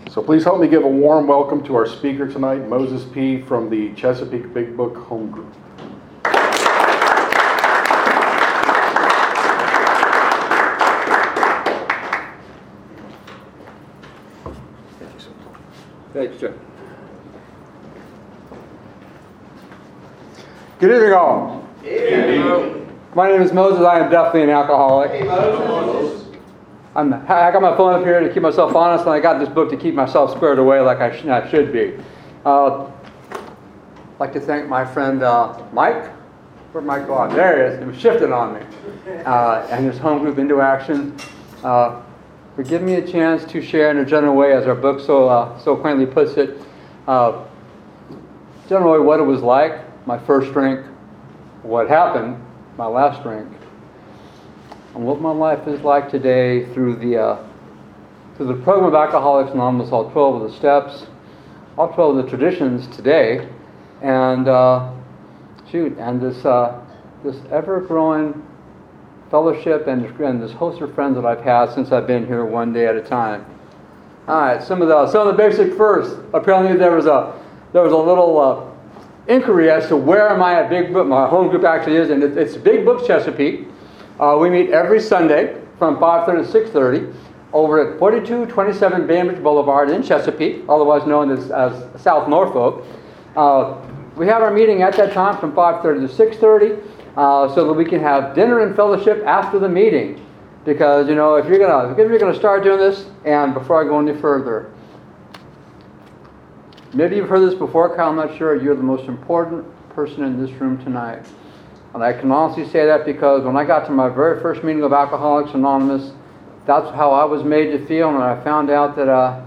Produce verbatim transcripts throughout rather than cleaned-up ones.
So please help me give a warm welcome to our speaker tonight, Moses P. from the Chesapeake Big Book Home Group. Thanks, Chuck. Good evening, all. Hey. My name is Moses. I am definitely an alcoholic. Hey, Moses. I'm, I got my phone up here to keep myself honest, and I got this book to keep myself squared away like I, sh- I should be. Uh, I'd like to thank my friend uh, Mike. Where'd Mike go on? There he is. He was shifting on me. Uh, and his home group Into Action uh, for giving me a chance to share in a general way, as our book so uh, so quaintly puts it, uh, generally what it was like, my first drink, what happened, my last drink, and what my life is like today through the uh, through the program of Alcoholics Anonymous, all twelve of the steps, all twelve of the traditions today, and uh, shoot, and this uh, this ever-growing fellowship and, and this host of friends that I've had since I've been here, one day at a time. All right, some of the some of the basic first. Apparently, there was a there was a little uh, inquiry as to where my big book, my home group actually is, and it, it's Big Book Chesapeake. Uh, we meet every Sunday from five thirty to six thirty over at forty-two twenty-seven Bainbridge Boulevard in Chesapeake, otherwise known as, as South Norfolk. Uh, we have our meeting at that time from five thirty to six thirty uh, so that we can have dinner and fellowship after the meeting. Because, you know, if you're gonna if you're gonna start doing this, and before I go any further, maybe you've heard this before, Kyle, I'm not sure, you're the most important person in this room tonight. And I can honestly say that because when I got to my very first meeting of Alcoholics Anonymous, that's how I was made to feel, and I found out that uh,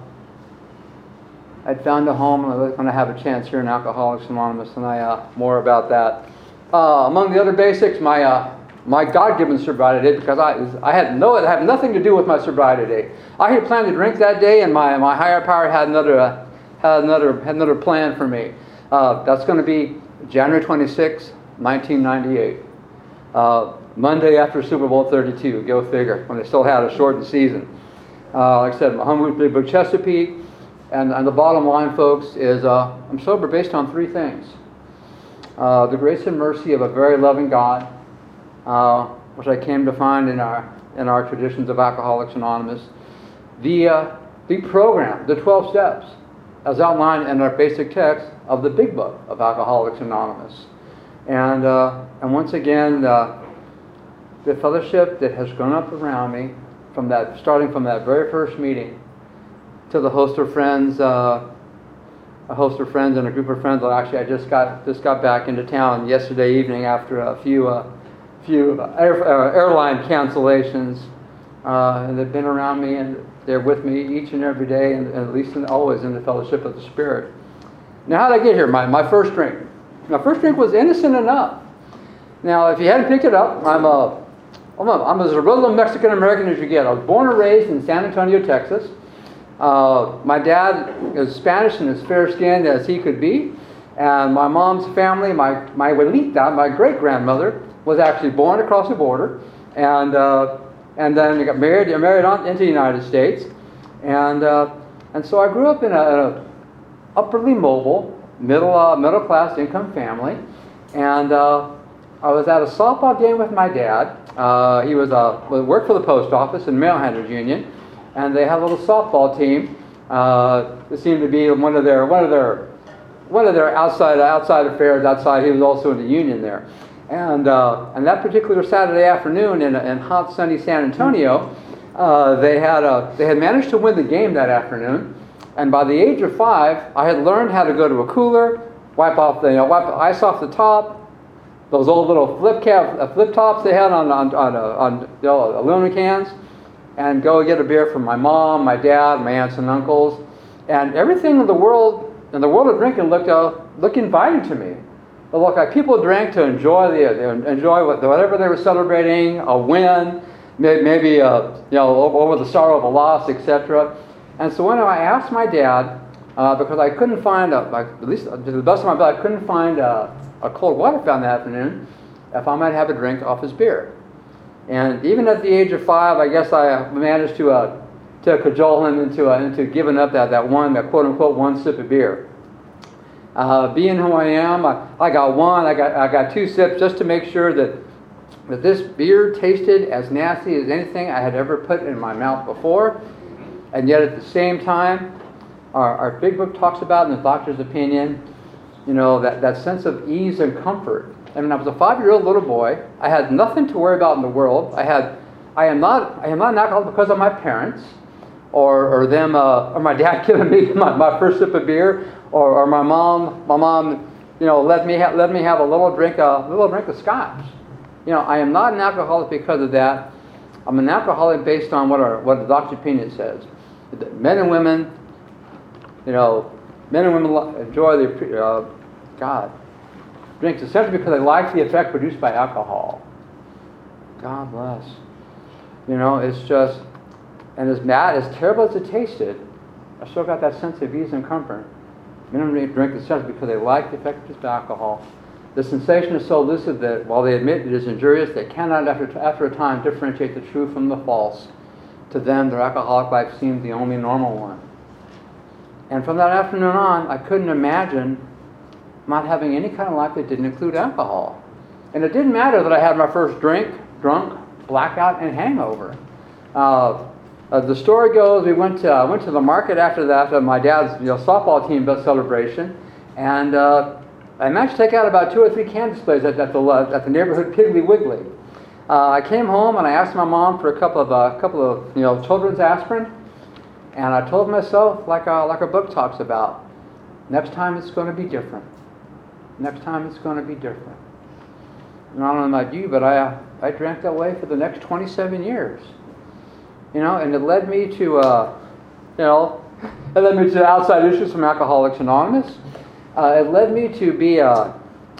I'd found a home, and I was going to have a chance here in Alcoholics Anonymous, and I uh, more about that. Uh, among the other basics, my uh, my God-given sobriety date, because I I had no it had nothing to do with my sobriety date. I had planned to drink that day, and my, my higher power had another uh, had another had another plan for me. Uh, that's going to be January twenty-sixth. nineteen ninety-eight, uh, Monday after Super Bowl thirty-two, go figure, when they still had a shortened season. Uh, like I said, my home group, Big Book Chesapeake, and, and the bottom line, folks, is uh, I'm sober based on three things. Uh, the grace and mercy of a very loving God, uh, which I came to find in our in our traditions of Alcoholics Anonymous. The, uh, the program, the twelve steps, as outlined in our basic text of the Big Book of Alcoholics Anonymous. And uh, and once again, uh, the fellowship that has grown up around me, from that starting from that very first meeting, to the host of friends, uh, a host of friends and a group of friends that actually I just got just got back into town yesterday evening after a few uh, few air, uh, airline cancellations, uh, and they've been around me and they're with me each and every day, and, and at least in, always in the fellowship of the Spirit. Now, how did I get here? My my first drink. My first drink was innocent enough. Now, if you hadn't picked it up, I'm a, I'm, a, I'm as a real Mexican-American as you get. I was born and raised in San Antonio, Texas. Uh, my dad is Spanish and as fair-skinned as he could be. And my mom's family, my, my abuelita, my great-grandmother, was actually born across the border. And uh, and then got married, married on into the United States. And, uh, and so I grew up in a, a upperly mobile, middle uh, middle class income family, and uh, I was at a softball game with my dad. Uh, he was uh, worked for the post office and mail handlers union, and they had a little softball team. Uh, it seemed to be one of their one of their one of their outside outside affairs. Outside, he was also in the union there, and uh, and that particular Saturday afternoon in, in hot sunny San Antonio, uh, they had a, they had managed to win the game that afternoon. And by the age of five, I had learned how to go to a cooler, wipe off the you know, wipe the ice off the top, those old little flip cap, uh, flip tops they had on on on, uh, on you know, aluminum cans, and go get a beer from my mom, my dad, my aunts and uncles, and everything in the world in the world of drinking looked uh, looked inviting to me. But look, like people drank to enjoy the they enjoy what, whatever they were celebrating, a win, maybe, maybe uh, you know over the sorrow of a loss, et cetera. And so when I asked my dad, uh, because I couldn't find, a, like, at least to the best of my ability, I couldn't find a, a cold water fountain that afternoon, if I might have a drink off his beer. And even at the age of five, I guess I managed to uh, to cajole him into uh, into giving up that, that one, that quote unquote one sip of beer. Uh, being who I am, I, I got one, I got I got two sips just to make sure that that this beer tasted as nasty as anything I had ever put in my mouth before. And yet at the same time, our, our big book talks about in the doctor's opinion, you know, that, that sense of ease and comfort. I mean, I was a five-year-old little boy. I had nothing to worry about in the world. I had, I am not, I am not an alcoholic because of my parents, or or them, uh, or my dad giving me my, my first sip of beer, or, or my mom, my mom, you know, let me ha- let me have a little drink, a little drink of scotch. You know, I am not an alcoholic because of that. I'm an alcoholic based on what our what the doctor's opinion says. That men and women, you know, men and women enjoy the uh, God drinks essentially because they like the effect produced by alcohol. God bless. You know, it's just, and as bad, as terrible as it tasted, I still got that sense of ease and comfort. Men and women drink essentially because they like the effect produced by alcohol. The sensation is so elusive that while they admit it is injurious, they cannot, after, after a time, differentiate the true from the false. To them, their alcoholic life seemed the only normal one. And from that afternoon on, I couldn't imagine not having any kind of life that didn't include alcohol. And it didn't matter that I had my first drink, drunk, blackout, and hangover. Uh, uh, the story goes, we went to, uh, went to the market after that, uh, my dad's you know, softball team celebration, and uh, I managed to take out about two or three can displays at, at, the, at the neighborhood Piggly Wiggly. Uh, I came home and I asked my mom for a couple of uh, couple of you know children's aspirin, and I told myself, like a, like a book talks about, next time it's going to be different. Next time it's going to be different. And I don't know about you, but I uh, I drank that way for the next twenty-seven years. You know, and it led me to uh, you know it led me to outside issues from Alcoholics Anonymous. Uh, it led me to be a,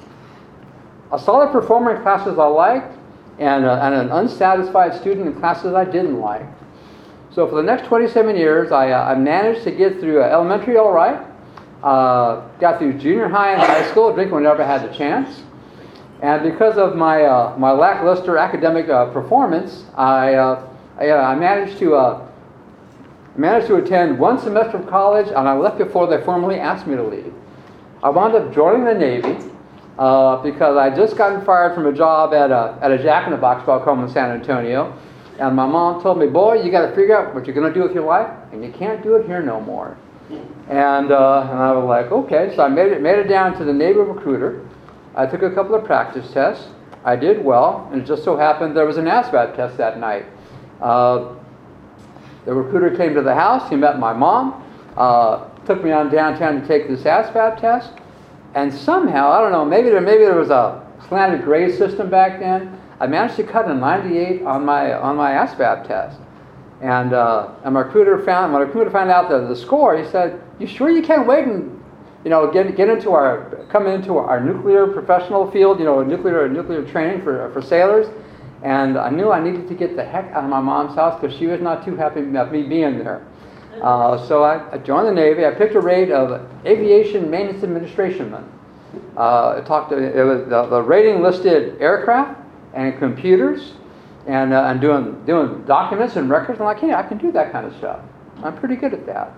a solid performer in classes I liked, and, uh, and an unsatisfied student in classes I didn't like. So for the next twenty-seven years, I, uh, I managed to get through uh, elementary all right, uh, got through junior high and high school, drinking whenever I had the chance. And because of my uh, my lackluster academic uh, performance, I, uh, I, uh, I managed to uh, managed to attend one semester of college, and I left before they formally asked me to leave. I wound up joining the Navy uh, because I just gotten fired from a job at a, at a Jack in the Box back home in San Antonio. And my mom told me, boy, you got to figure out what you're going to do with your life, and you can't do it here no more. And uh, and I was like, okay. So I made it, made it down to the Navy recruiter. I took a couple of practice tests. I did well, and it just so happened there was an ASVAB test that night. Uh, the recruiter came to the house. He met my mom. Uh, took me on downtown to take this ASVAB test, and somehow, I don't know, maybe there maybe there was a slanted grade system back then. I managed to cut a ninety-eight on my on my ASVAB test, and uh, and my recruiter found my recruiter found out the, the score. He said, "You sure you can't wait and you know get get into our come into our nuclear professional field, you know, nuclear nuclear training for for sailors?" And I knew I needed to get the heck out of my mom's house because she was not too happy about me being there. Uh, so I, I joined the Navy. I picked a rate of aviation maintenance administrationman. Uh, it talked to, it was the, the rating listed aircraft and computers and uh, and doing doing documents and records. I'm like, hey, I can do that kind of stuff. I'm pretty good at that.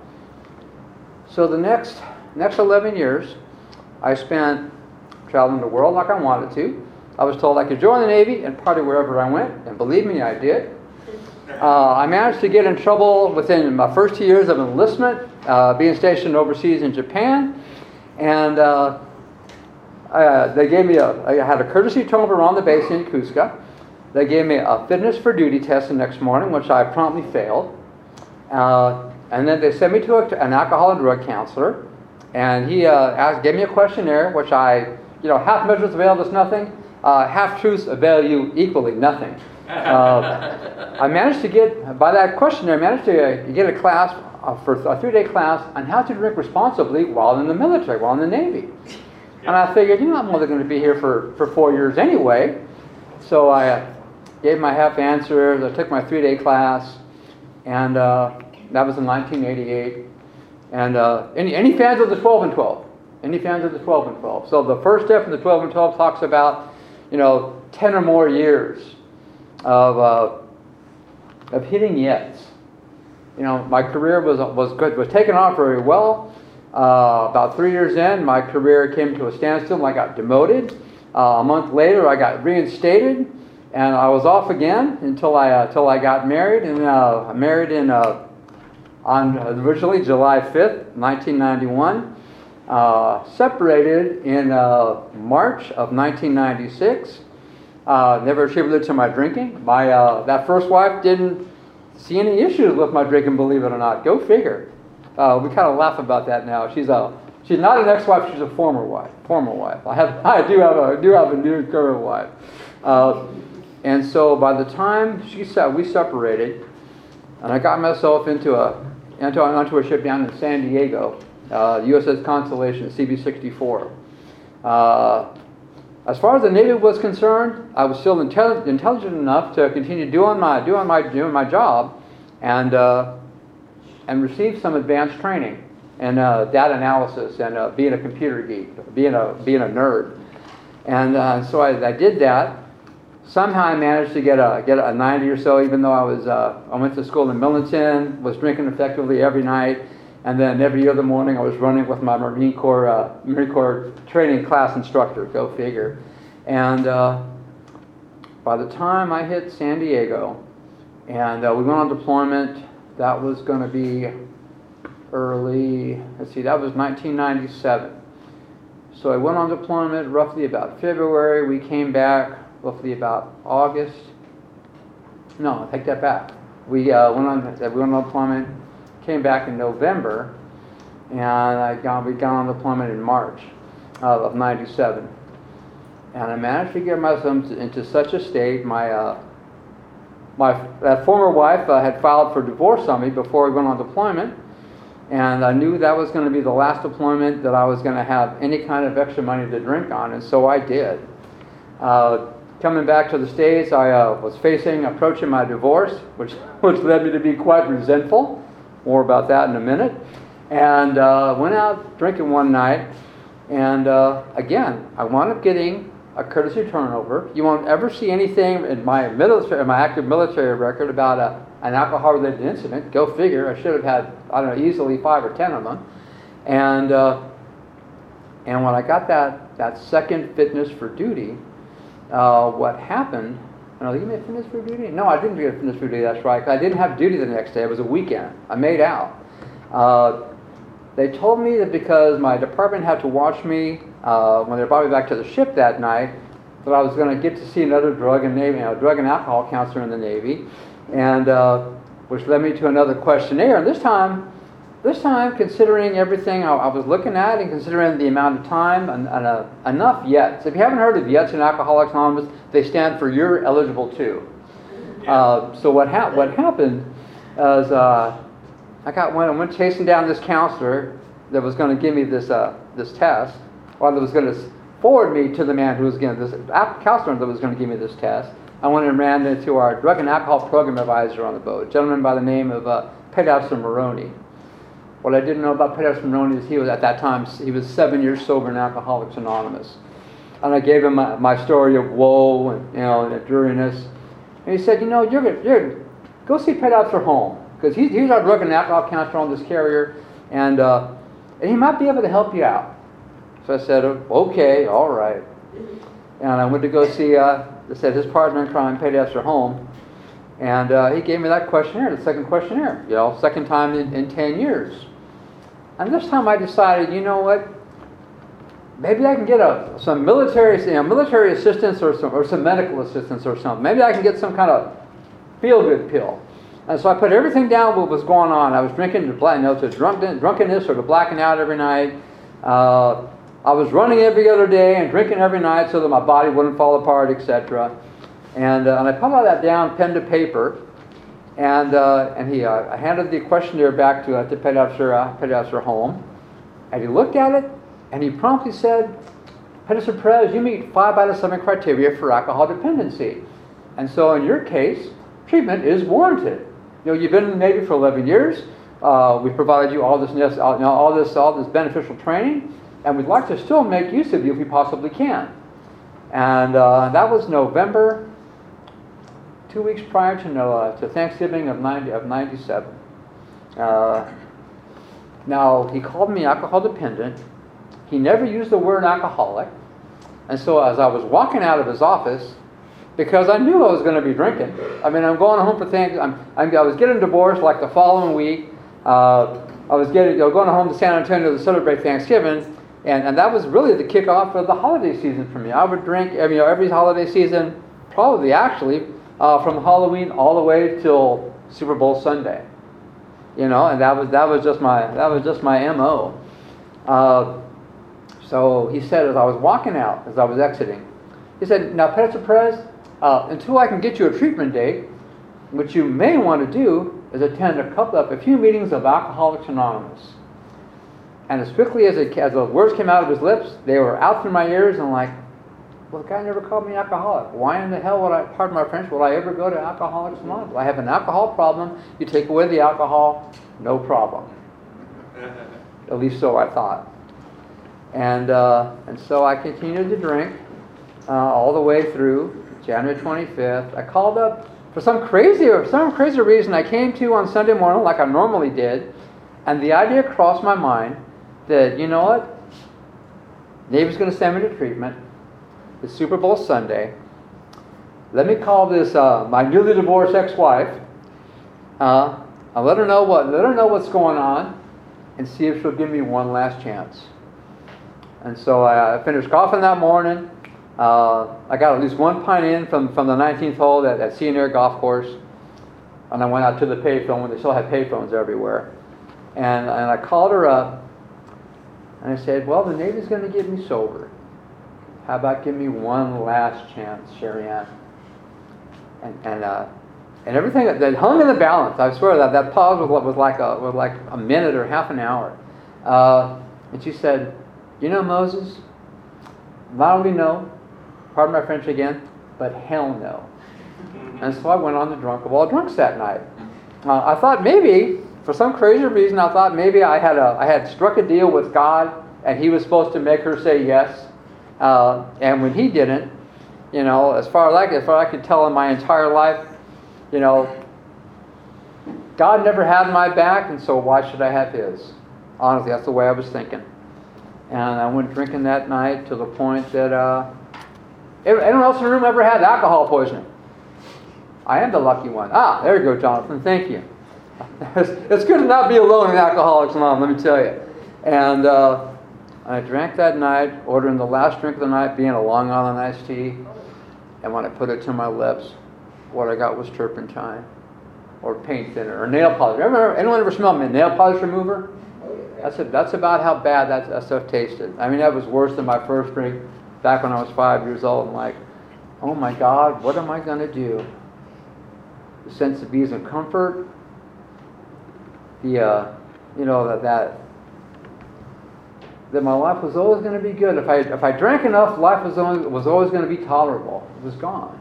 So the next next eleven years, I spent traveling the world like I wanted to. I was told I could join the Navy and party wherever I went, and believe me, I did. Uh, I managed to get in trouble within my first two years of enlistment, uh, being stationed overseas in Japan, and uh, uh, they gave me a, I had a courtesy tour around the base in Yokosuka. They gave me a fitness for duty test the next morning, which I promptly failed. Uh, and then they sent me to a, an alcohol and drug counselor, and he uh, asked, gave me a questionnaire, which I, you know, half measures avail us nothing, uh, half truths avail you equally nothing. Uh, I managed to get, by that questionnaire, I managed to uh, get a class uh, for a three-day class on how to drink responsibly while in the military, while in the Navy. And I figured, you know, I'm only going to be here for, for four years anyway. So I uh, gave my half answers, I took my three-day class, and uh, that was in nineteen eighty-eight. And uh, any, any fans of the twelve and twelve? Any fans of the twelve and twelve? So the first step in the twelve and twelve talks about, you know, ten or more years of uh, of hitting yes. you know, my career was was good, was taken off very well. Uh, about three years in, my career came to a standstill. I got demoted. Uh, a month later, I got reinstated, and I was off again until I uh, until I got married. And uh, I married in uh, on originally July fifth, nineteen ninety-one. Uh, separated in uh, March of nineteen ninety-six. Uh, never attributed to my drinking. My uh, that first wife didn't see any issues with my drinking, believe it or not. Go figure. Uh, we kind of laugh about that now. She's a she's not an ex-wife. She's a former wife. Former wife. I have I do have a do have a new current wife. Uh, and so by the time she said we separated, and I got myself into a into onto a ship down in San Diego. Uh, U S S Constellation, C B sixty-four. Uh, as far as the Navy was concerned, I was still intelli- intelligent enough to continue doing my doing my doing my job, and uh, and receive some advanced training in uh, data analysis and uh, being a computer geek, being a being a nerd, and uh, so I, I did that. Somehow I managed to get a get a ninety or so, even though I was uh, I went to school in Millington, was drinking effectively every night. And then every other morning I was running with my Marine Corps uh, Marine Corps training class instructor, go figure. And uh, by the time I hit San Diego, and uh, we went on deployment, that was going to be early, let's see, that was nineteen ninety-seven. So I went on deployment roughly about February. We came back roughly about August. No, I take that back. We uh, went on we went on deployment. Came back in November, and I got, we got on deployment in March uh, of ninety-seven. And I managed to get myself into such a state. My uh, my that former wife uh, had filed for divorce on me before we went on deployment, and I knew that was going to be the last deployment that I was going to have any kind of extra money to drink on, and so I did. Uh, coming back to the States, I uh, was facing, approaching my divorce, which which led me to be quite resentful. More about that in a minute. And uh, went out drinking one night, and uh, again, I wound up getting a courtesy turnover. You won't ever see anything in my military, in my active military record about a, an alcohol-related incident. Go figure. I should have had, I don't know, easily five or ten of them. And uh, and when I got that that second fitness for duty, uh, what happened? No, they gave me a fitness for duty? No, I didn't get a fitness for duty, that's right. I didn't have duty the next day. It was a weekend. I made out. Uh, they told me that because my department had to watch me uh, when they brought me back to the ship that night, that I was going to get to see another drug and Navy, you know, drug and alcohol counselor in the Navy, and uh, which led me to another questionnaire. And this time, this time, considering everything I, I was looking at and considering the amount of time and, and uh, enough yets. If you haven't heard of yets in Alcoholics Anonymous, they stand for You're Eligible Too. Uh, so what, ha- what happened is uh, I got went, I went chasing down this counselor that was going to give me this uh, this test, or that was going to forward me to the man who was going to, this counselor that was going to give me this test. I went and ran into our drug and alcohol program advisor on the boat, a gentleman by the name of uh, Pedasser Maroney. What I didn't know about Pedasser Maroney is he was, at that time, he was seven years sober in Alcoholics Anonymous. And I gave him my, my story of woe and, you know, and dreariness. And he said, you know, you're going you're, go see Pedasser home, because he's, he's our drug and alcohol counselor on this carrier, and, uh, and he might be able to help you out. So I said, okay, all right. And I went to go see, uh, I said, his partner in crime, Pedasser home. And uh, he gave me that questionnaire, the second questionnaire, you know, second time in, in ten years. And this time I decided, you know what, maybe I can get a, some military, you know, military assistance or some, or some medical assistance or something. Maybe I can get some kind of feel-good pill. And so I put everything down what was going on. I was drinking, to black, you know, to drunken, drunkenness or to blacking out every night. Uh, I was running every other day and drinking every night so that my body wouldn't fall apart, et cetera. And, uh, and I put all that down, pen to paper, and uh, and he uh, I handed the questionnaire back to uh, to Pedasser uh, Pedasser home, and he looked at it, and he promptly said, Pedasser Perez, you meet five out of seven criteria for alcohol dependency, and so in your case, treatment is warranted. You know, you've been in the Navy for eleven years. Uh, we provided you all this, all, you know, all this, all this beneficial training, and we'd like to still make use of you if we possibly can. And uh, that was November. Two weeks prior to uh, to Thanksgiving of ninety of ninety-seven, Uh, now, he called me alcohol dependent. He never used the word alcoholic. And so as I was walking out of his office, because I knew I was going to be drinking. I mean, I'm going home for things. I'm, I'm, I was getting divorced like the following week. Uh, I was getting, you know, going home to San Antonio to celebrate Thanksgiving. And, and that was really the kickoff of the holiday season for me. I would drink every, you know, every holiday season, probably actually, uh, from Halloween all the way till Super Bowl Sunday. You know, and that was that was just my that was just my M O. Uh, so he said as I was walking out, as I was exiting, he said, "Now, Pastor Perez, uh, until I can get you a treatment date, what you may want to do is attend a couple of a few meetings of Alcoholics Anonymous." And as quickly as, it, as the words came out of his lips, they were out through my ears, and I'm like, well, the guy never called me alcoholic. Why in the hell would I, pardon my French, would I ever go to Alcoholics Anonymous? I have an alcohol problem. You take away the alcohol, no problem. At least so I thought. And uh, and so I continued to drink uh, all the way through January twenty-fifth. I called up for some crazy or some crazy reason. I came to on Sunday morning like I normally did, and the idea crossed my mind that, you know what, Navy's going to send me to treatment. It's Super Bowl Sunday. Let me call this uh, my newly divorced ex-wife. Uh, I'll let her know what let her know what's going on, and see if she'll give me one last chance. And so I finished golfing that morning. Uh, I got at least one pint in from, from the nineteenth hole at, at Sea and Air Golf Course, and I went out to the payphone when they still had payphones everywhere. And and I called her up, and I said, "Well, the Navy's going to get me sober. How about give me one last chance, Sherry Ann?" And and uh, and everything that, that hung in the balance. I swear that that pause was, was like a was like a minute or half an hour. Uh, and she said, "You know, Moses, not only no, pardon my French again, but hell no." And so I went on the drunk of all drunks that night. Uh, I thought maybe, for some crazy reason, I thought maybe I had a I had struck a deal with God, and He was supposed to make her say yes. Uh, and when He didn't, you know, as far as I as far as I could tell in my entire life, you know, God never had my back, and so why should I have His? Honestly, that's the way I was thinking. And I went drinking that night to the point that uh, anyone else in the room ever had alcohol poisoning? I am the lucky one. Ah, there you go, Jonathan. Thank you. It's, it's good to not be alone in Alcoholics Anonymous, let me tell you. And uh, I drank that night, ordering the last drink of the night being a Long Island iced tea. And when I put it to my lips, what I got was turpentine or paint thinner or nail polish. Ever, anyone ever smelled a nail polish remover? That's, a, that's about how bad that, that stuff tasted. I mean, that was worse than my first drink back when I was five years old. I'm like, oh my God, what am I going to do? The sense of ease and comfort, the, uh, you know, that, that that my life was always going to be good. If I if I drank enough, life was always, was always going to be tolerable. It was gone.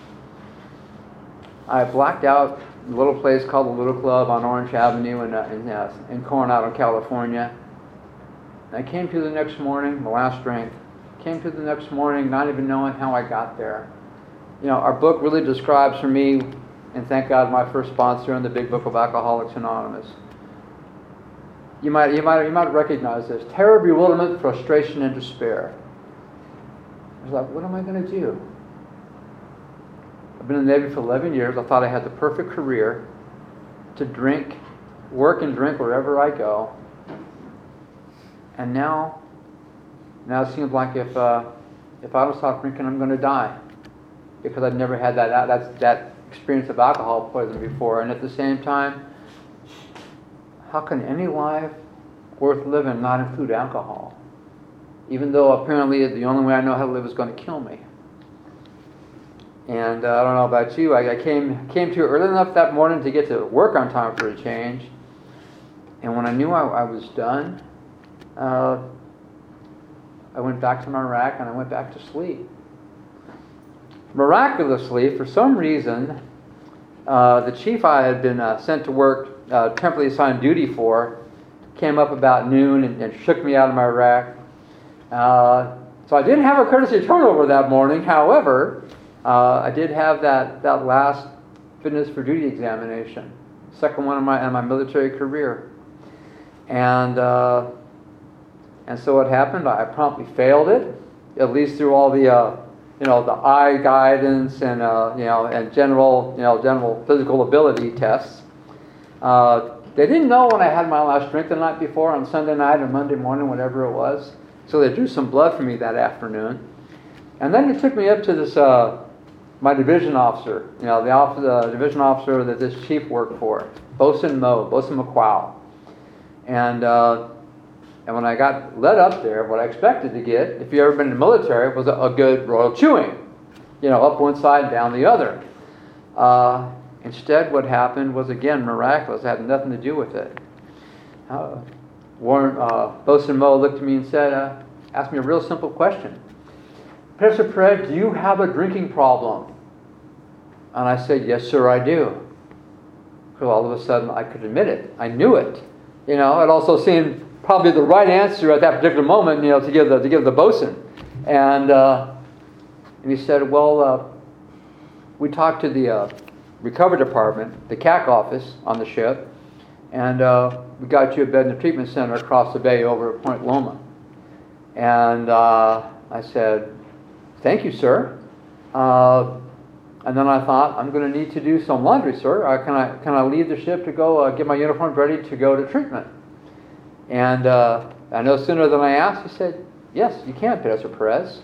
I blacked out a little place called the Little Club on Orange Avenue in, uh, in, uh, in Coronado, California. I came to the next morning, the last drink, came to the next morning not even knowing how I got there. You know, our book really describes for me, and thank God my first sponsor in the Big Book of Alcoholics Anonymous. You might, you might, you might recognize this. Terror, bewilderment, frustration, and despair. I was like, what am I going to do? I've been in the Navy for eleven years. I thought I had the perfect career to drink, work and drink wherever I go. And now, now it seems like if uh, if I don't stop drinking, I'm going to die, because I've never had that that that experience of alcohol poisoning before. And at the same time, how can any life worth living not include alcohol? Even though apparently the only way I know how to live is going to kill me. And uh, I don't know about you, I, I came came to early enough that morning to get to work on time for a change. And when I knew I, I was done, uh, I went back to my rack and I went back to sleep. Miraculously, for some reason, uh, the chief I had been uh, sent to work, uh, temporarily assigned duty for, came up about noon and, and shook me out of my rack. Uh, so I didn't have a courtesy turnover that morning. However, uh, I did have that, that last fitness for duty examination. second one in my in my military career. And uh, and so what happened? I promptly failed it, at least through all the uh, you know the eye guidance and uh, you know and general you know general physical ability tests. Uh, they didn't know when I had my last drink the night before on Sunday night or Monday morning, whatever it was. So they drew some blood for me that afternoon, and then they took me up to this uh, my division officer, you know the, officer, the division officer that this chief worked for, Bosun Mo, Bosun McQuow. And uh, and when I got led up there, what I expected to get, if you ever been in the military, was a, a good royal chewing. You know, up one side, down the other. Uh, instead, what happened was, again, miraculous. It had nothing to do with it. Uh, Warren, uh, Bosun Mo looked at me and said, uh, asked me a real simple question. Professor Perez, do you have a drinking problem? And I said, yes, sir, I do. So all of a sudden, I could admit it. I knew it. You know, it also seemed probably the right answer at that particular moment, you know, to give the to give the bosun. And uh, and he said, well, uh, we talked to the uh, recovery department, the C A C office on the ship, and uh, we got you a bed in the treatment center across the bay over at Point Loma. And uh, I said, thank you, sir. Uh, And then I thought, I'm going to need to do some laundry, sir. Uh, can I can I leave the ship to go uh, get my uniform ready to go to treatment? And uh, I no sooner than I asked, he said, yes, you can, Professor Perez.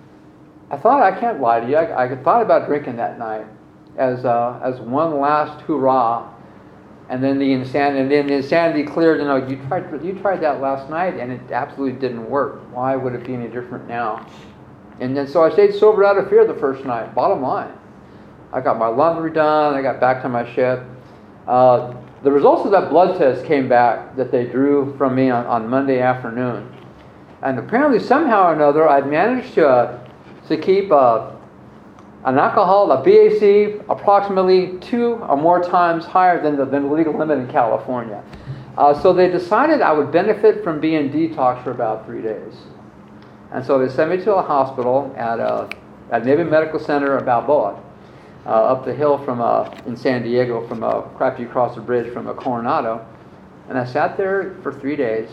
I thought, I can't lie to you, I, I thought about drinking that night as uh, as one last hurrah. And then the insanity, and then the insanity cleared. You know, you tried you tried that last night, and it absolutely didn't work. Why would it be any different now? And then so I stayed sober out of fear the first night. Bottom line. I got my laundry done. I got back to my ship. Uh, the results of that blood test came back that they drew from me on, on Monday afternoon. And apparently somehow or another I'd managed to, uh, to keep uh, an alcohol, a B A C, approximately two or more times higher than the, than the legal limit in California. Uh, so they decided I would benefit from being detoxed for about three days. And so they sent me to a hospital at, uh, at Navy Medical Center in Balboa. Uh, up the hill from uh, in San Diego, from uh, after you cross the bridge from uh, Coronado, and I sat there for three days.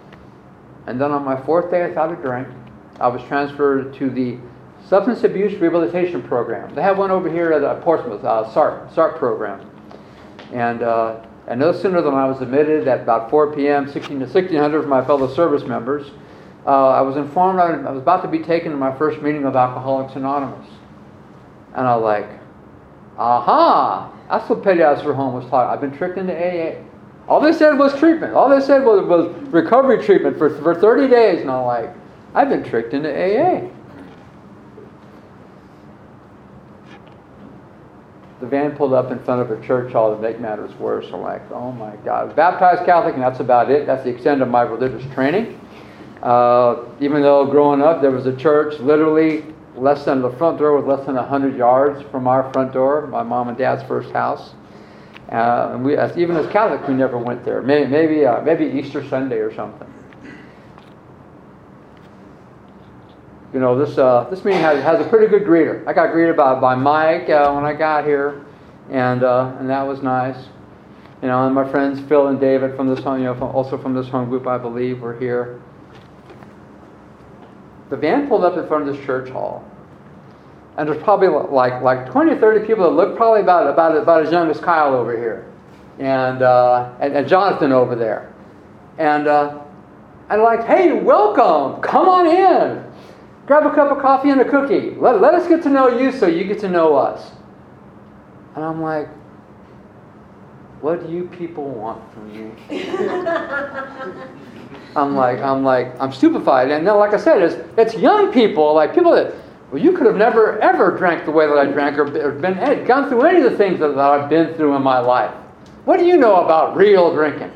And then on my fourth day, I thought a drink. I was transferred to the Substance Abuse Rehabilitation Program. They have one over here at uh, Portsmouth, uh, S A R P, S A R P program. And uh, and no sooner than I was admitted at about four p.m., sixteen to sixteen hundred of my fellow service members, uh, I was informed I was about to be taken to my first meeting of Alcoholics Anonymous. And I was like, aha! That's what Petty Officer Home was talking. I've been tricked into A A. All they said was treatment. All they said was, was recovery treatment for, for thirty days. And I'm like, I've been tricked into A A. The van pulled up in front of a church hall to make matters worse. I'm like, oh my God. Baptized Catholic, and that's about it. That's the extent of my religious training. Uh, even though growing up there was a church literally less than the front door was less than one hundred yards from our front door, my mom and dad's first house. Uh, and we, as, even as Catholics, we never went there. Maybe maybe, uh, maybe Easter Sunday or something. You know, this uh, this meeting has, has a pretty good greeter. I got greeted by, by Mike uh, when I got here, and uh, and that was nice. You know, and my friends Phil and David from this home, you know, from, also from this home group, I believe, were here. The van pulled up in front of this church hall, and there's probably like like twenty or thirty people that look probably about about about as young as Kyle over here, and uh, and, and Jonathan over there, and uh, and like, hey, welcome, come on in, grab a cup of coffee and a cookie. Let let us get to know you, so you get to know us. And I'm like, what do you people want from me? I'm like, I'm like, I'm stupefied. And then, like I said, it's it's young people, like people that, well, you could have never, ever drank the way that I drank or been, had gone through any of the things that, that I've been through in my life. What do you know about real drinking?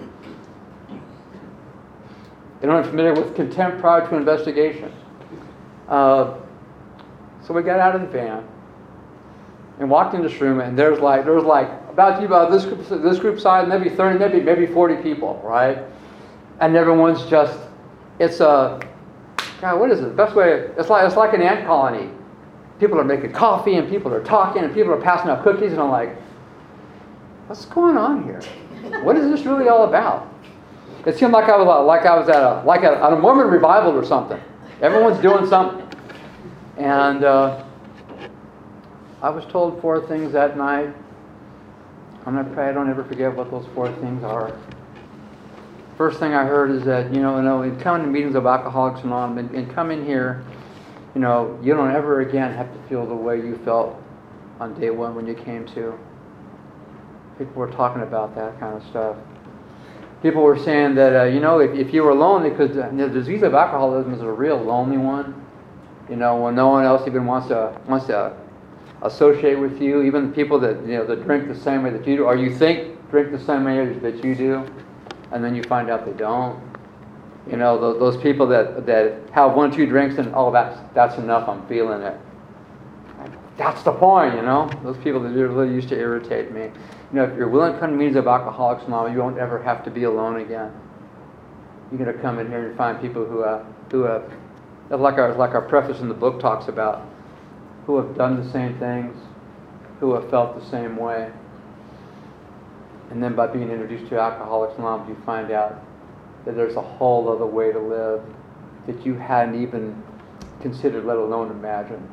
They don't have familiar with contempt prior to investigation. Uh, so we got out of the van and walked in this room, and there's like, there was like, about you, about this group, this group size, maybe thirty, maybe maybe forty people, right? And everyone's just, it's a, God, what is it? The best way, it's like it's like an ant colony. People are making coffee, and people are talking, and people are passing out cookies, and I'm like, what's going on here? What is this really all about? It seemed like I was like I was at a like a, at a Mormon revival or something. Everyone's doing something, and uh, I was told four things that night. I'm not pray I don't ever forget what those four things are. First thing I heard is that you know, you know, in coming to meetings of Alcoholics Anonymous, and, and come in here, you know, you don't ever again have to feel the way you felt on day one when you came to. People were talking about that kind of stuff. People were saying that, uh, you know, if, if you were lonely, because the, the disease of alcoholism is a real lonely one, you know, when no one else even wants to wants to associate with you, even people that, you know, that drink the same way that you do, or you think drink the same way that you do, and then you find out they don't. You know, those, those people that, that have one, two drinks and, oh, that's, that's enough, I'm feeling it. That's the point, you know. Those people that really used to irritate me. You know, if you're willing to come to meetings of Alcoholics Anonymous, you won't ever have to be alone again. You're going to come in here and find people who, uh, who have, like our, like our preface in the book talks about, who have done the same things, who have felt the same way. And then by being introduced to Alcoholics Anonymous, you find out that there's a whole other way to live that you hadn't even considered, let alone imagined.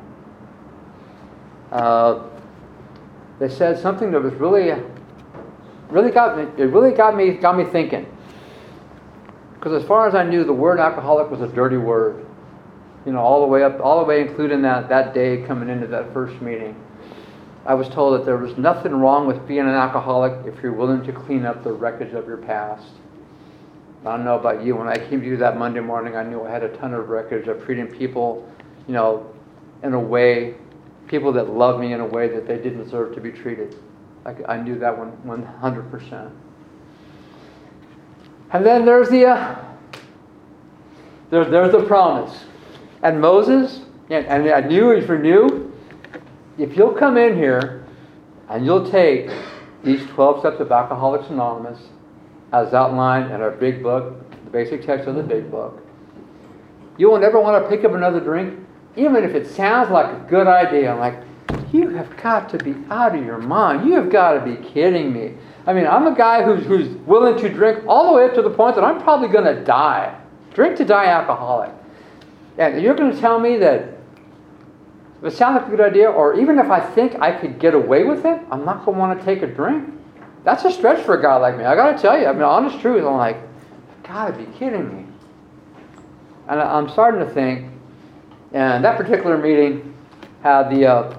Uh, they said something that was really, really got me. It really got me, got me thinking. Because as far as I knew, the word alcoholic was a dirty word. You know, all the way up, all the way, including that that day coming into that first meeting. I was told that there was nothing wrong with being an alcoholic if you're willing to clean up the wreckage of your past. I don't know about you. When I came to you that Monday morning, I knew I had a ton of wreckage of treating people, you know, in a way. People that love me in a way that they didn't deserve to be treated. Like I knew that one one hundred percent. And then there's the uh, there, there's the promise. And Moses, and, and I knew if you're new, if you'll come in here and you'll take these twelve steps of Alcoholics Anonymous as outlined in our big book, the basic text of the big book, you will never want to pick up another drink. Even if it sounds like a good idea. I'm like, you have got to be out of your mind. You have got to be kidding me. I mean, I'm a guy who's, who's willing to drink all the way up to the point that I'm probably going to die. Drink to die alcoholic. And you're going to tell me that if it sounds like a good idea, or even if I think I could get away with it, I'm not going to want to take a drink? That's a stretch for a guy like me. I got to tell you, I mean, honest truth, I'm like, you've got to be kidding me. And I'm starting to think, and that particular meeting had the uh,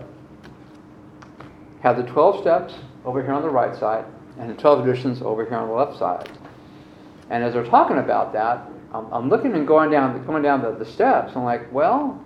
had the twelve steps over here on the right side and the twelve additions over here on the left side. And as they're talking about that, I'm, I'm looking and going down, going down the, the steps. I'm like, well,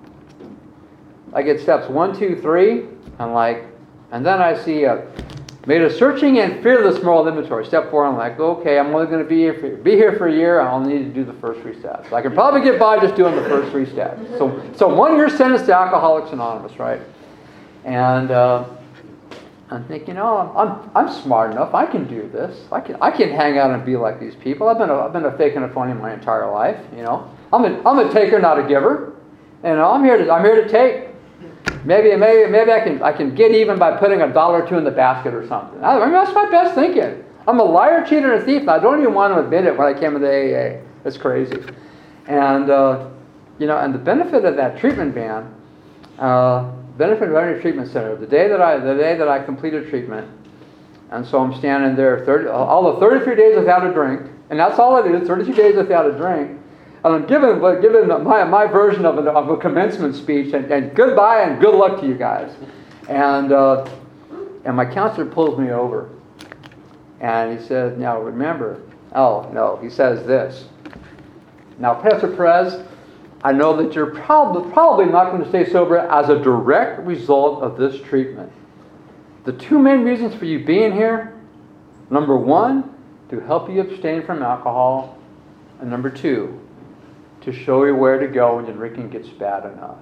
I get steps one, two, three. I'm like, and then I see a made a searching and fearless moral inventory. Step four, I'm like, okay, I'm only going to be here for, be here for a year. I'll need to do the first three steps. I can probably get by just doing the first three steps. So, so one year sentence to Alcoholics Anonymous, right? And uh, I'm thinking, oh, I'm I'm smart enough. I can do this. I can I can hang out and be like these people. I've been a, I've been a fake and a phony my entire life. You know, I'm a I'm a taker, not a giver. And I'm here to I'm here to take. Maybe maybe maybe I can I can get even by putting a dollar or two in the basket or something. I mean, that's my best thinking. I'm a liar, cheater, and a thief, and I don't even want to admit it when I came into A A. It's crazy. And uh, you know, and the benefit of that treatment ban, uh, benefit of every treatment center. The day that I the day that I completed treatment, and so I'm standing there thirty all the thirty-three days without a drink, and that's all it is, thirty-two days without a drink. And I'm giving, giving my, my version of a, of a commencement speech, and, and goodbye and good luck to you guys. And uh, and my counselor pulls me over, and he says, now remember, oh no, he says this. Now, Pastor Perez, I know that you're probably probably not going to stay sober as a direct result of this treatment. The two main reasons for you being here, number one, to help you abstain from alcohol, and number two, to show you where to go when your drinking gets bad enough.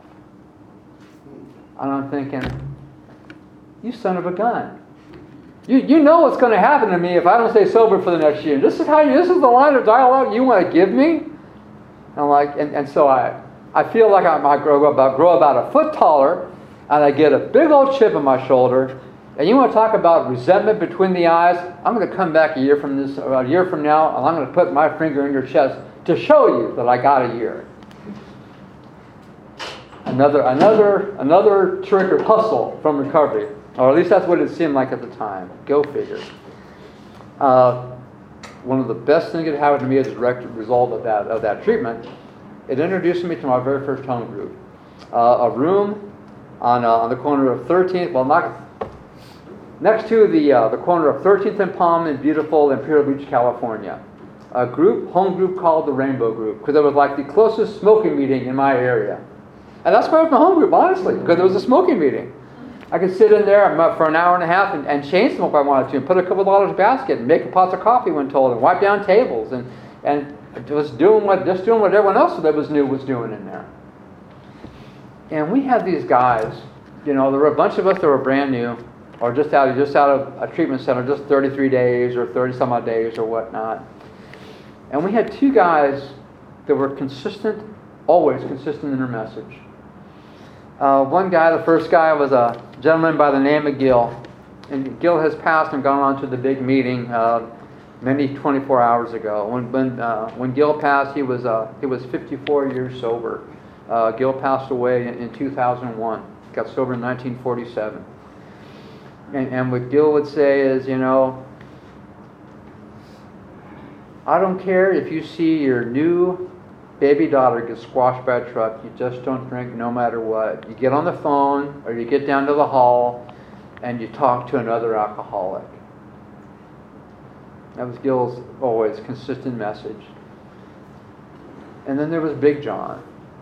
And I'm thinking, you son of a gun. You you know what's going to happen to me if I don't stay sober for the next year. This is how you, this is the line of dialogue you want to give me? And I'm like, and, and so I I feel like I might grow about grow about a foot taller, and I get a big old chip on my shoulder, And you want to talk about resentment between the eyes? I'm going to come back a year from this, or a year from now, and I'm going to put my finger in your chest to show you that I got a year. Another, another, another trick or hustle from recovery, or at least that's what it seemed like at the time. Go figure. Uh, one of the best things that happened to me as a direct result of that of that treatment, it introduced me to my very first home group, uh, a room on uh, on the corner of thirteenth. Well, not next to the uh, the corner of thirteenth and Palm in beautiful Imperial Beach, California. A group, home group called the Rainbow Group, because it was like the closest smoking meeting in my area. And that's why I was my home group, honestly, because it was a smoking meeting. I could sit in there for an hour and a half and, and chain smoke if I wanted to, and put a couple of dollars in a basket, and make pots of coffee when told, and wipe down tables, and and just doing what just doing what everyone else that was new was doing in there. And we had these guys, you know, there were a bunch of us that were brand new, or just out of just out of a treatment center, just thirty-three days or thirty some odd days or whatnot. And we had two guys that were consistent, always consistent in their message. Uh, one guy, the first guy, was a gentleman by the name of Gil. And Gil has passed and gone on to the big meeting uh, many twenty-four hours ago. When when, uh, when Gil passed, he was uh, he was fifty-four years sober. Uh, Gil passed away in, in two thousand one. Got sober in nineteen forty-seven. And, and what Gil would say is, you know, I don't care if you see your new baby daughter get squashed by a truck, you just don't drink no matter what. You get on the phone or you get down to the hall and you talk to another alcoholic. That was Gil's always consistent message. And then there was Big John.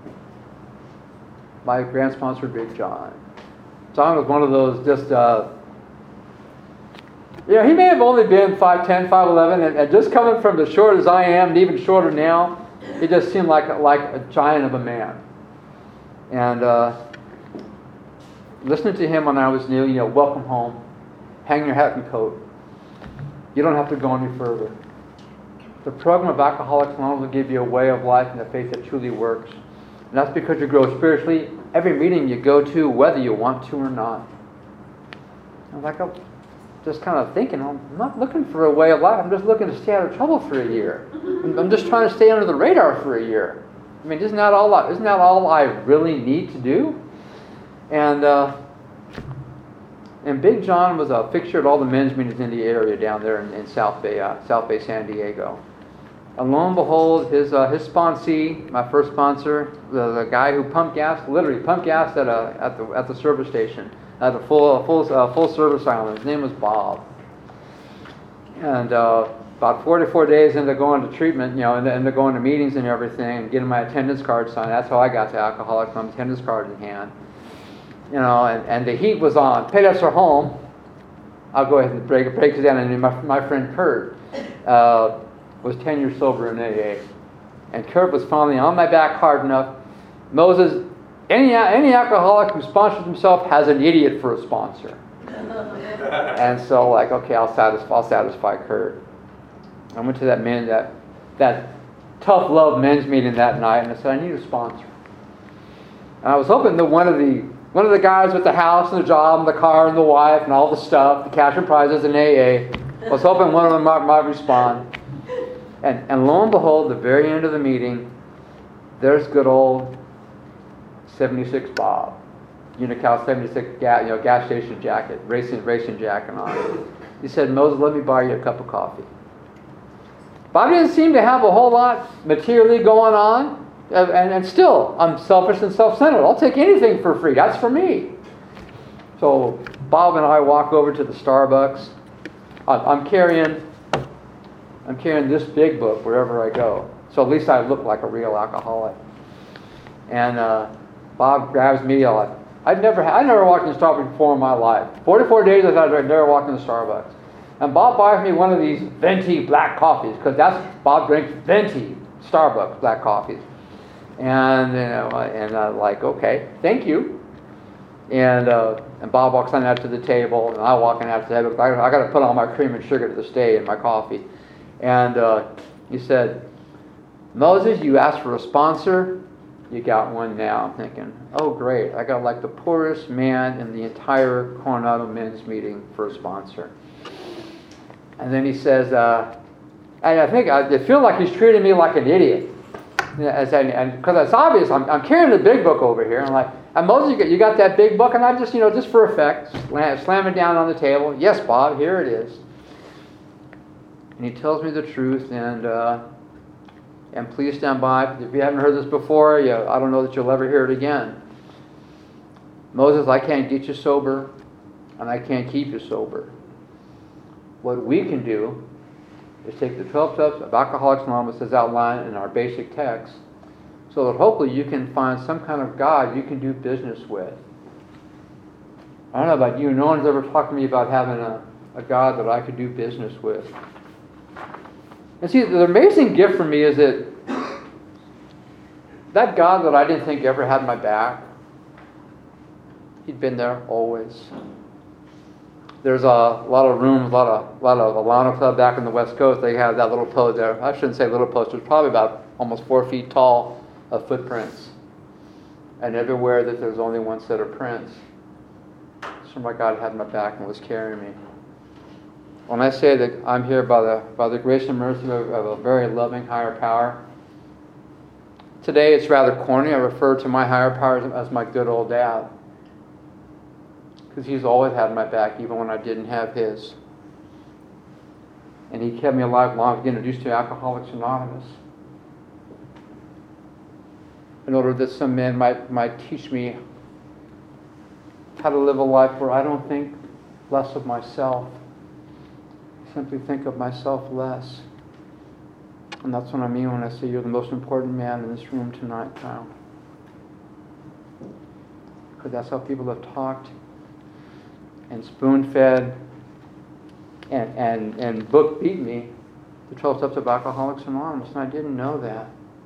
My grand sponsor, Big John. John was one of those just, uh, you know, he may have only been five ten, five eleven, and, and just coming from as short as I am, and even shorter now, he just seemed like, like a giant of a man. And uh, listening to him when I was new, you know, welcome home, hang your hat and coat. You don't have to go any further. The program of Alcoholics Anonymous will give you a way of life and a faith that truly works. And that's because you grow spiritually every meeting you go to, whether you want to or not. I'm like, I'm just kind of thinking, I'm not looking for a way of life. I'm just looking to stay out of trouble for a year. I'm just trying to stay under the radar for a year. I mean, isn't that all I, isn't that all I really need to do? And uh, and Big John was a fixture at all the men's meetings in the area down there in, in South Bay, uh, South Bay, San Diego. And lo and behold, his uh, his sponsee, my first sponsor, the, the guy who pumped gas, literally pumped gas at a at the at the service station, at a full full uh, full service island. His name was Bob. And uh, about forty-four days into going to treatment, you know, and into going to meetings and everything, and getting my attendance card signed. That's how I got to Alcoholics, my attendance card in hand. You know, and, and the heat was on. Paid us our home. I'll go ahead and break break it down. And my my friend Kurt uh, was ten years sober in A A, and Kurt was finally on my back hard enough. Moses, any any alcoholic who sponsors himself has an idiot for a sponsor. And so, like, okay, I'll satisfy I'll satisfy Kurt. I went to that men that that tough love men's meeting that night, and I said, I need a sponsor. And I was hoping that one of the one of the guys with the house and the job and the car and the wife and all the stuff, the cash and prizes in A A, I was hoping one of them might, might respond. And and lo and behold, the very end of the meeting, there's good old seventy-six Bob, Unical seventy-six gas, you know, gas station jacket, racing racing jacket on. He said, Moses, let me buy you a cup of coffee. Bob didn't seem to have a whole lot materially going on, and, and still, I'm selfish and self-centered. I'll take anything for free. That's for me. So Bob and I walk over to the Starbucks. I'm carrying, I'm carrying this big book wherever I go, so at least I look like a real alcoholic. And uh, Bob grabs me. Uh, I'd never, I never walked in a Starbucks before in my life. forty-four days I thought I'd never walked in a Starbucks. And Bob buys me one of these venti black coffees, because that's Bob drinks venti Starbucks black coffees. And you know, and I'm like, okay, thank you. And uh, and Bob walks on out to the table, and I walk on out to the table. I, I got to put all my cream and sugar to stay in my coffee. And uh, he said, Moses, you asked for a sponsor. you got one now. I'm thinking, oh great, I got like the poorest man in the entire Coronado men's meeting for a sponsor. And then he says, uh, and I think I, I feel like he's treating me like an idiot. As I, and because it's obvious, I'm, I'm carrying the big book over here. I'm like, and Moses, you got, you got that big book? And I just, you know, just for effect, slam, slam it down on the table. Yes, Bob, here it is. And he tells me the truth, and uh, and please stand by. If you haven't heard this before, you, I don't know that you'll ever hear it again. Moses, I can't get you sober, and I can't keep you sober. What we can do is take the twelve steps of Alcoholics Anonymous as outlined in our basic text, so that hopefully you can find some kind of God you can do business with. I don't know about you, no one's ever talked to me about having a, a God that I could do business with. And see, the amazing gift for me is that that God that I didn't think ever had my back, He'd been there always. There's a lot of rooms, a lot of, a lot of Alano Club back in the West Coast. They have that little post there. I shouldn't say little post. It's probably about almost four feet tall of footprints. And everywhere that there's only one set of prints, so my God had my back and was carrying me. When I say that I'm here by the by the grace and mercy of, of a very loving higher power, today it's rather corny. I refer to my higher power as, as my good old dad. Because he's always had my back, even when I didn't have his. And he kept me alive long to get introduced to Alcoholics Anonymous, in order that some men might, might teach me how to live a life where I don't think less of myself. Simply think of myself less. And that's what I mean when I say you're the most important man in this room tonight, Kyle. Because that's how people have talked and spoon-fed and, and, and book-beat me, the twelve Steps of Alcoholics Anonymous, and I didn't know that.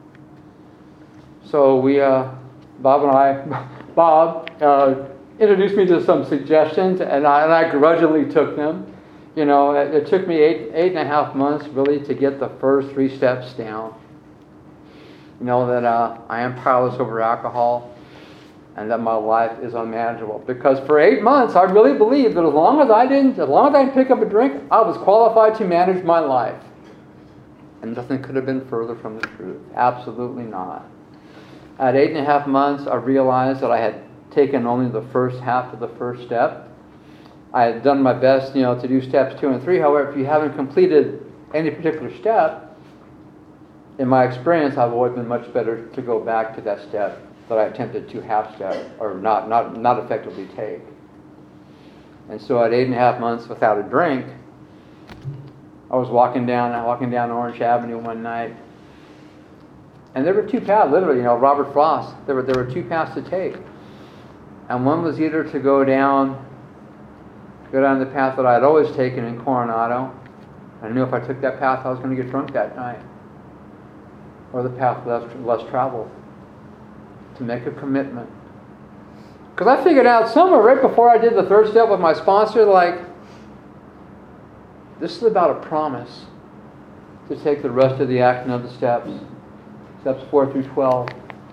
So we, uh, Bob and I, Bob uh, introduced me to some suggestions, and I, and I grudgingly took them. You know, it, it took me eight, eight and a half months really to get the first three steps down. You know, that uh, I am powerless over alcohol, and that my life is unmanageable. Because for eight months, I really believed that as long as I didn't, as long as I didn't pick up a drink, I was qualified to manage my life. And nothing could have been further from the truth. Absolutely not. At eight and a half months, I realized that I had taken only the first half of the first step. I had done my best, you know, to do steps two and three. However, if you haven't completed any particular step, in my experience, I've always been much better to go back to that step that I attempted to half step or not, not, not effectively take. And so at eight and a half months without a drink, I was walking down, walking down Orange Avenue one night, and there were two paths, literally, you know, Robert Frost, there were, there were two paths to take. And one was either to go down, go down the path that I had always taken in Coronado. I knew if I took that path, I was going to get drunk that night. Or the path less, less traveled. To make a commitment. Because I figured out somewhere right before I did the third step with my sponsor, like, this is about a promise to take the rest of the action of the steps. Steps four through twelve.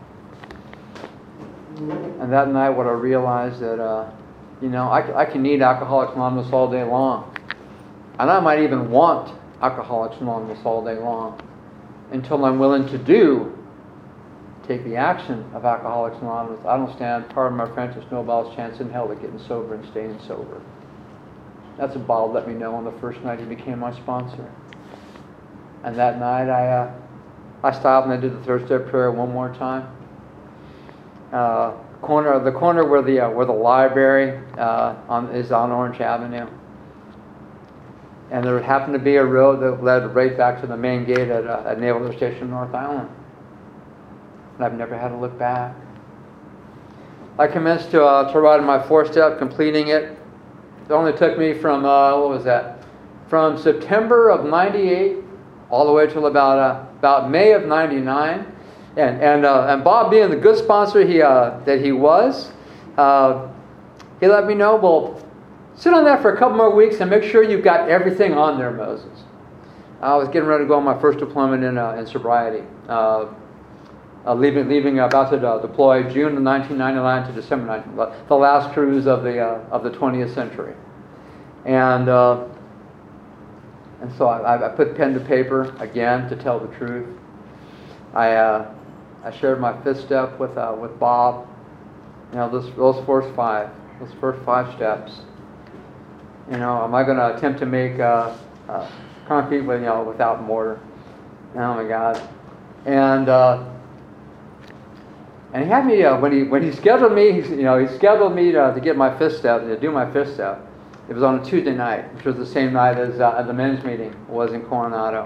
And that night what I realized that, uh, you know, I, I can need Alcoholics Anonymous all day long. And I might even want Alcoholics Anonymous all day long. Until I'm willing to do take the action of Alcoholics Anonymous. I don't stand, pardon my French, a snowball's chance in hell of getting sober and staying sober. That's what Bob let me know on the first night he became my sponsor. And that night I uh, I stopped and I did the third step prayer one more time. Uh, corner, the corner where the uh, where the library uh, on, is on Orange Avenue. And there happened to be a road that led right back to the main gate at, uh, at Naval Air Station North Island. And I've never had to look back. I commenced to uh, to ride my fourth step, completing it. It only took me from, uh, what was that? From September of ninety-eight all the way till about uh, about May of ninety-nine. And and uh, and Bob, being the good sponsor he uh, that he was, uh, he let me know, well, sit on that for a couple more weeks and make sure you've got everything on there, Moses. I was getting ready to go on my first deployment in uh, in sobriety. Uh, uh, leaving, leaving about to uh, deploy June of nineteen ninety-nine to December nineteen, the last cruise of the uh, of the twentieth century. And uh, and so I, I put pen to paper again to tell the truth. I uh, I shared my fifth step with uh, with Bob. You know, those those first five, those first five steps. You know, am I going to attempt to make uh, uh, concrete with you know without mortar? Oh my God! And uh, and he had me uh, when he when he scheduled me. He, you know, he scheduled me to, to get my fifth step, to do my fifth step. It was on a Tuesday night, which was the same night as uh, the men's meeting was in Coronado.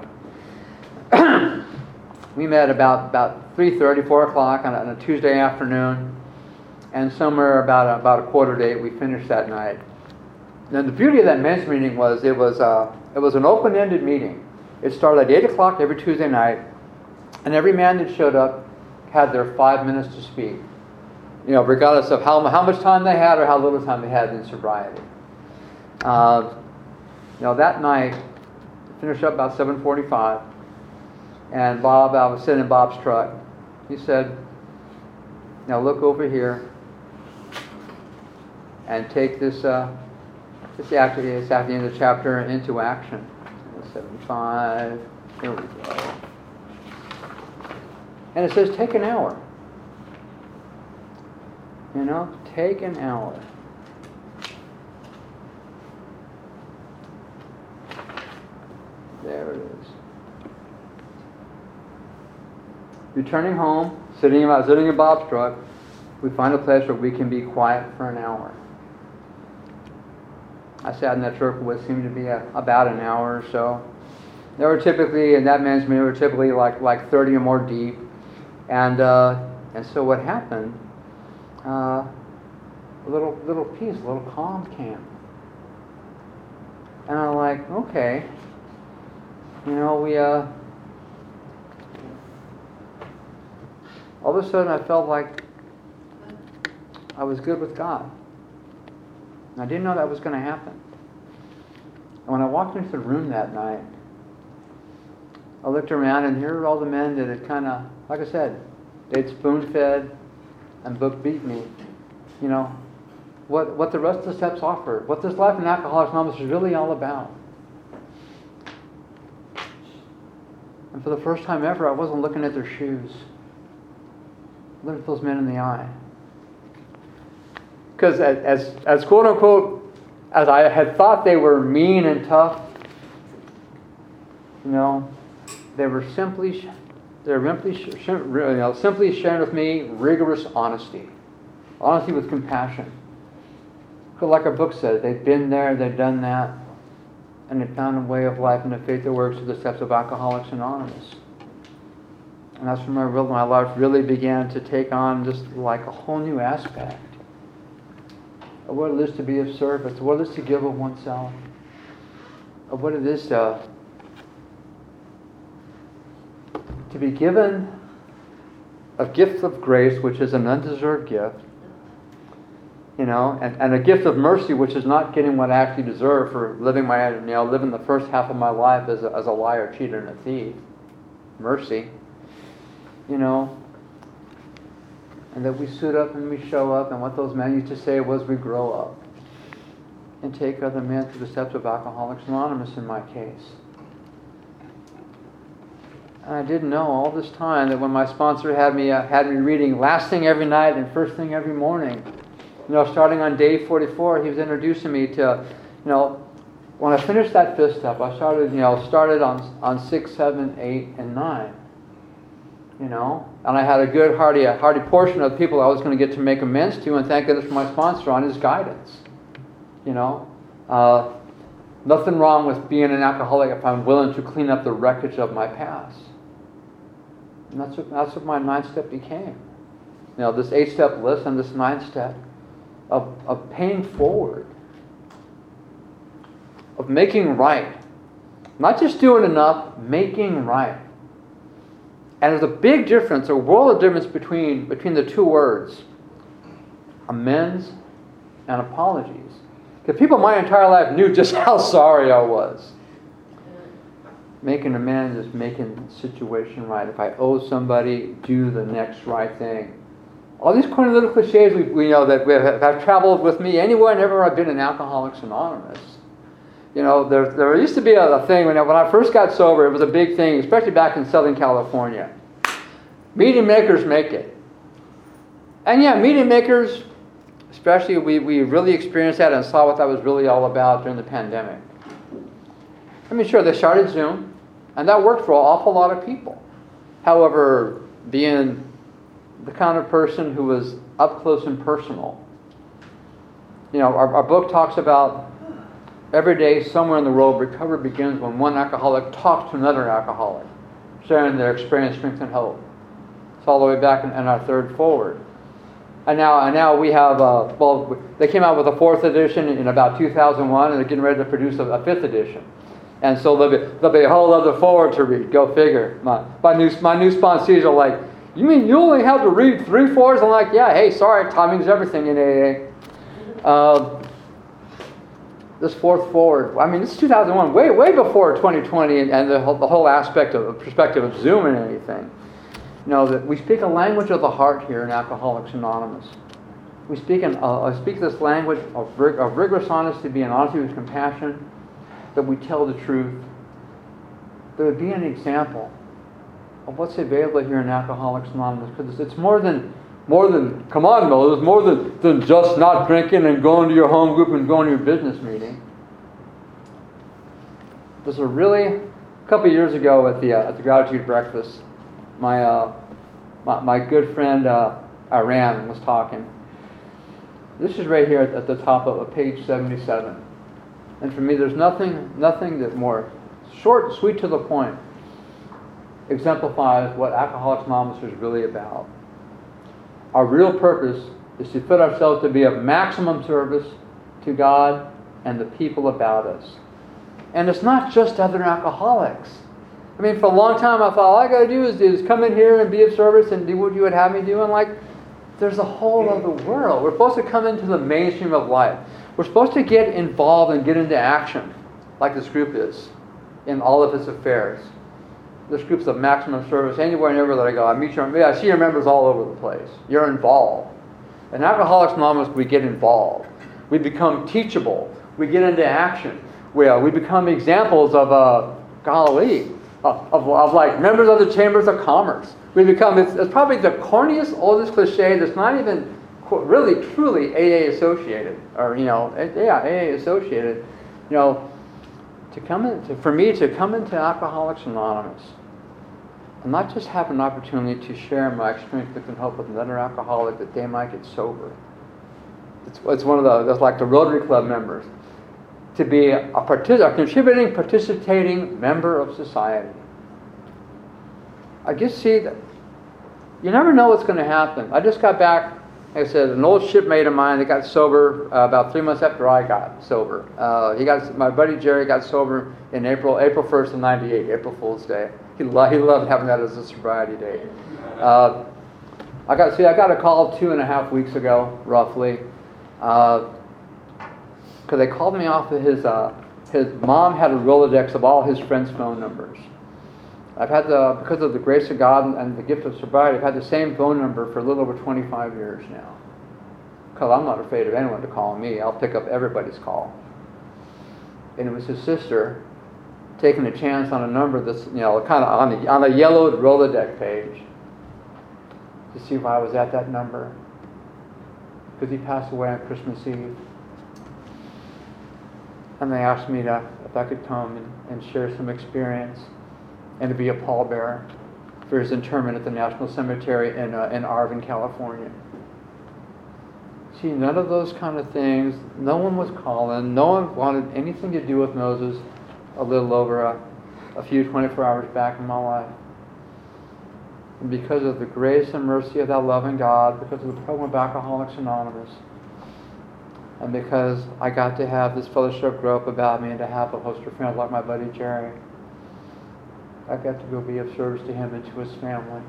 We met about about three thirty, four o'clock on a, on a Tuesday afternoon, and somewhere about about a quarter to eight we finished that night. And the beauty of that men's meeting was it was uh, it was an open-ended meeting. It started at eight o'clock every Tuesday night, and every man that showed up had their five minutes to speak. You know, regardless of how how much time they had or how little time they had in sobriety. Uh, you know, that night, finished up about seven forty-five, and Bob, I was sitting in Bob's truck. He said, "Now look over here and take this uh, this act, this at the end of the chapter into action." seventy-five. Here we go. And it says, "Take an hour." You know, take an hour. There it is. Returning home, sitting in, sitting in Bob's truck, we find a place where we can be quiet for an hour. I sat in that truck for what seemed to be a, about an hour or so. There were typically, in that man's meeting, were typically like like thirty or more deep, and uh, and so what happened? Uh, a little little peace, a little calm came, and I'm like, okay. You know, we, uh, all of a sudden I felt like I was good with God. And I didn't know that was going to happen. And when I walked into the room that night, I looked around and here were all the men that had kind of, like I said, they'd spoon-fed and book-beat me. You know, what, what the rest of the steps offered, what this life in Alcoholics Anonymous is really all about. And for the first time ever, I wasn't looking at their shoes. I looked at those men in the eye. Because as, as, as quote-unquote, as I had thought they were mean and tough, you know, they were simply, they were simply, you know, simply sharing with me rigorous honesty. Honesty with compassion. Because like our book says, they've been there, they've done that. And they found a way of life and a faith that works through the steps of Alcoholics Anonymous. And that's when my, real, my life really began to take on just like a whole new aspect of what it is to be of service, of what it is to give of oneself, of what it is to, to be given a gift of grace, which is an undeserved gift, you know, and, and a gift of mercy, which is not getting what I actually deserve for living my, you know, living the first half of my life as a, as a liar, cheater, and a thief. Mercy, you know, and that we suit up and we show up, and what those men used to say was we grow up and take other men through the steps of Alcoholics Anonymous in my case. And I didn't know all this time that when my sponsor had me uh, had me reading last thing every night and first thing every morning, you know, starting on day forty-four, he was introducing me to, you know, when I finished that fifth step, I started, you know, started on on six, seven, eight, and nine. You know, and I had a good, hearty, a hearty portion of people I was going to get to make amends to, and thank goodness for my sponsor on his guidance. You know, uh, nothing wrong with being an alcoholic if I'm willing to clean up the wreckage of my past. And that's what, that's what my ninth step became. You know, this eight-step list and this ninth step of, of paying forward, of making right. Not just doing enough, making right. And there's a big difference, a world of difference between, between the two words, amends and apologies. Because people my entire life knew just how sorry I was. Making amends is making the situation right. If I owe somebody, do the next right thing. All these kind of little cliches we, we know that we have, have traveled with me anywhere and everywhere I've been in Alcoholics Anonymous. You know, there, there used to be a, a thing when I, when I first got sober, it was a big thing, especially back in Southern California. Meeting makers make it. And yeah, meeting makers, especially we, we really experienced that and saw what that was really all about during the pandemic. I mean, sure, they started Zoom, and that worked for an awful lot of people. However, being the kind of person who was up close and personal, you know, our, our book talks about every day somewhere in the world, recovery begins when one alcoholic talks to another alcoholic, sharing their experience, strength, and hope. It's all the way back in, in our third forward. And now, and now we have, uh, well, they came out with a fourth edition in about two thousand one, and they're getting ready to produce a, a fifth edition. And so there'll be, there'll be a whole other forward to read. Go figure. My, my new my new sponsees are like, you mean you only have to read three fours? I'm like, yeah, hey, sorry, timing's everything in A A. Uh, this fourth forward, I mean, this is two thousand one, way way before twenty twenty and, and the, whole, the whole aspect of the perspective of Zoom and anything. You know, that we speak a language of the heart here in Alcoholics Anonymous. We speak, in, uh, uh, speak this language of, rig- of rigorous honesty, being honesty with compassion, that we tell the truth. There would be an example of what's available here in Alcoholics Anonymous, because it's more than, more than, come on, Mo, it's more than, than just not drinking and going to your home group and going to your business meeting. There's a really, a couple of years ago at the uh, at the gratitude breakfast, my uh, my, my good friend uh, Iran was talking. This is right here at, at the top of, of page seventy-seven. And for me, there's nothing, nothing that more short, sweet to the point, exemplifies what Alcoholics Anonymous is really about. Our real purpose is to fit ourselves to be of maximum service to God and the people about us. And it's not just other alcoholics. I mean, for a long time, I thought all I got to do is, is come in here and be of service and do what you would have me do. And like, there's a whole other world. We're supposed to come into the mainstream of life. We're supposed to get involved and get into action, like this group is, in all of its affairs. This group's of maximum service. Anywhere and everywhere that I go, I meet your, I see your members all over the place. You're involved. In Alcoholics Anonymous, we get involved. We become teachable. We get into action. We, uh, we become examples of, uh, golly, of, of, of like members of the Chambers of Commerce. We become, it's, it's probably the corniest, oldest cliche that's not even really, truly A A associated, or, you know, yeah, A A associated, you know, to come in, to, for me to come into Alcoholics Anonymous and not just have an opportunity to share my experience that can help with another alcoholic that they might get sober. It's, it's one of the, that's like the Rotary Club members. To be a, partic- a contributing, participating member of society. I just see that you never know what's going to happen. I just got back. Like I said, an old shipmate of mine that got sober uh, about three months after I got sober. Uh, he got my buddy Jerry got sober in April, April first of ninety-eight, April Fool's Day. He lo- he loved having that as a sobriety day. Uh, I got see, I got a call two and a half weeks ago, roughly, because uh, they called me off of his. Uh, his mom had a Rolodex of all his friends' phone numbers. I've had the, because of the grace of God and, and the gift of sobriety, I've had the same phone number for a little over twenty-five years now. Because I'm not afraid of anyone to call me. I'll pick up everybody's call. And it was his sister taking a chance on a number that's, you know, kind of on the on a yellowed Rolodex page to see why I was at that number. Because he passed away on Christmas Eve. And they asked me to, if I could come and, and share some experience and to be a pallbearer for his interment at the National Cemetery in uh, in Arvin, California. See, none of those kind of things, no one was calling, no one wanted anything to do with Moses a little over a, a few twenty-four hours back in my life. And because of the grace and mercy of that loving God, because of the program of Alcoholics Anonymous, and because I got to have this fellowship grow up about me and to have a host of friends like my buddy Jerry, I got to go be of service to him and to his family.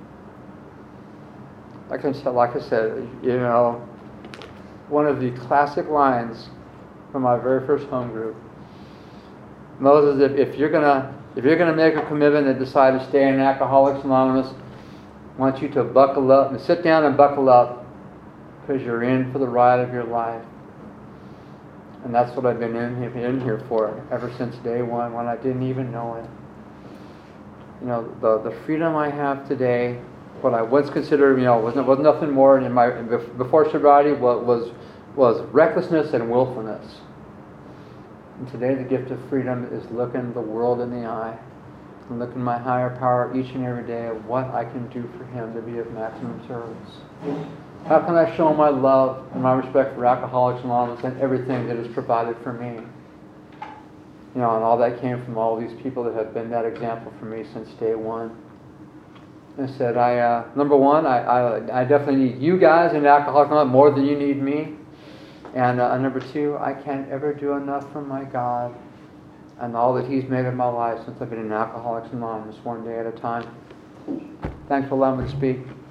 Like I said, like I said, you know, one of the classic lines from my very first home group, Moses, if, if you're gonna If you're going to make a commitment and decide to stay in Alcoholics Anonymous, I want you to buckle up and sit down and buckle up, because you're in for the ride of your life. And that's what I've been in here, in here for ever since day one, when I didn't even know it. You know, the, the freedom I have today, what I once considered, you know, was, was nothing more in my, before sobriety, was, was, was recklessness and willfulness. And today the gift of freedom is looking the world in the eye and looking my higher power each and every day at what I can do for him to be of maximum service. How can I show my love and my respect for Alcoholics Anonymous and everything that is provided for me? You know, and all that came from all these people that have been that example for me since day one. I said, I uh, number one, I, I I definitely need you guys in Alcoholics Anonymous more than you need me. And uh, number two, I can't ever do enough for my God and all that He's made of my life since I've been in Alcoholics Anonymous, one day at a time. Thanks for allowing me to speak.